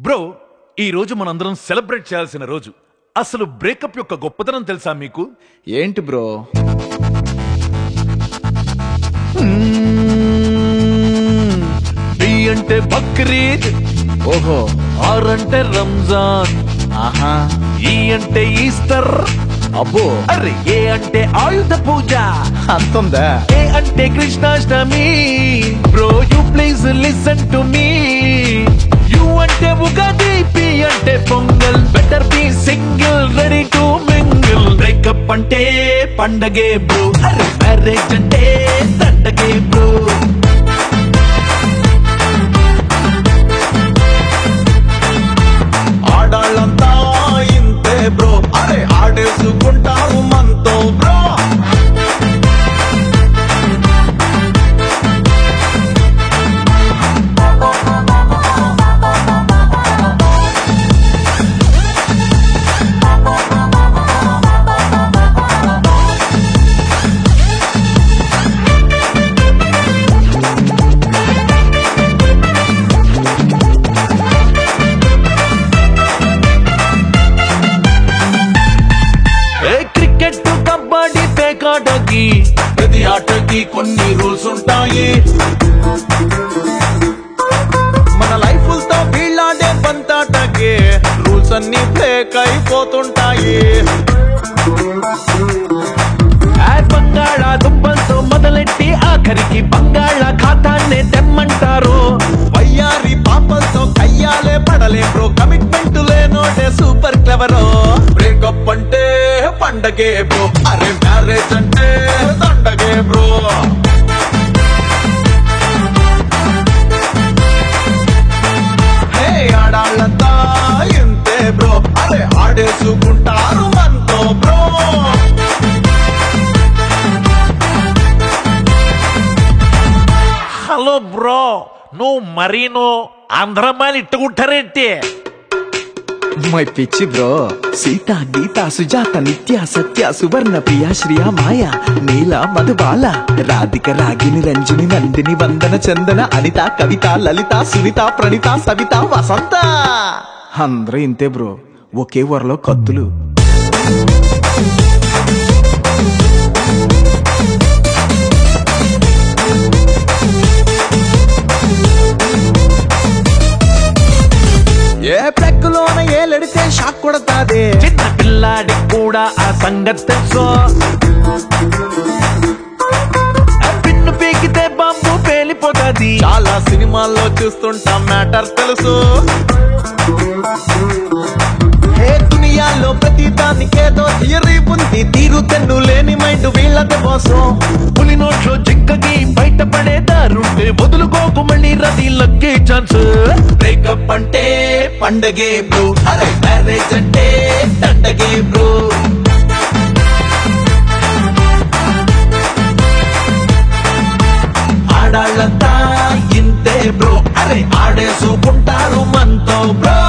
Bro, ఈ రోజు మనందరం సెలబ్రేట్ చేయాల్సిన రోజు. అసలు బ్రేకప్ యొక్క గొప్పతనం తెలుసా మీకు? ఏంటి బ్రో? బి అంటే బక్రీద్, ఓహో, ఆర్ అంటే రంజాన్, ఆహా, ఈ అంటే ఈస్టర్, అబ్బో, అరే ఏ అంటే ఆయుధ పూజ, అంతుందా? ఏ అంటే Krishnashtami. Bro you please listen to me. U అంటే ఉగాది, పి అంటే Pongal, better be single ready to mingle. Breakup అంటే పండగే బ్రో, అరే మ్యారేజ్ అంటే దండగే బ్రో. ఆడాళ్ళంతా ఇంతే బ్రో, అరే ఆడేసుకుంటారు మనతో బ్రో. ప్రతి ఆటకి కొన్ని రూల్స్ ఉంటాయి. మన లైఫ్లతో వీళ్ళాడే బంతాటకి రూల్స్ అన్ని బ్రేక్ అయిపోతుంటాయి. బంగాళాదుంపలతో మొదలెట్టి ఆఖరికి బంగాళ ఖాతాన్నే తెమ్మంటారు. వయ్యారి పాపలతో కయ్యాలే పడలే బ్రో, కమిట్మెంట్ లేనోడే సూపర్ క్లెవరో. బ్రేకప్ అంటే పండగే బ్రో, అరే మ్యారేజ్ అంటే దండగే బ్రో. హే ఆడాళ్ళంతా ఇంతే బ్రో, అరే ఆడేసుకుంటారు మనతో బ్రో. హలో బ్రో, నువ్వు మరీనో ఆంధ్రమాని ఇట్టుకుంటారేంటి? మై పిచ్చి బ్రో. సీత, గీత, సుజాత, నిత్య, సత్య, సువర్ణ, ప్రియ, శ్రియ, మాయ, నీల, మధుబాల, రాధిక, రాగిని, రంజని, నందిని, వందన, చందన, అనిత, కవిత, లలిత, సునీత, ప్రణీత, సవిత, వసంత. అందరూ ఇంతే బ్రో, ఒకే ఊరలో కత్తులు. ఏ ప్లగ్లోన ఏలెడితే షాక్ కొడతాదే, చిన్న పిల్లాడి కూడా ఆ సంగతి తెలుసు. పిన్ను పీకితే బాంబు పేలిపోతుంది. చాలా సినిమాల్లో చూస్తుంటాం మ్యాటర్ తెలుసు. ఏ దునియాలో ప్రతి దానికేదో థియరీ ఉంది, తీరు తెన్ను లేని మైండ్ వీళ్ళది మోసం. పులి నోట్లో జింకకి బయటపడేదారుంటే వదులుకోకు, మళ్ళీ రది లక్కే ఛాన్స్. బ్రేకప్ అంటే పండగే బ్రో, అరే మ్యారేజ్ అంటే దండగే బ్రో. ఆడాళ్ళంతా ఇంతే బ్రో, అరే ఆడేసుకుంటారు మనతో బ్రో.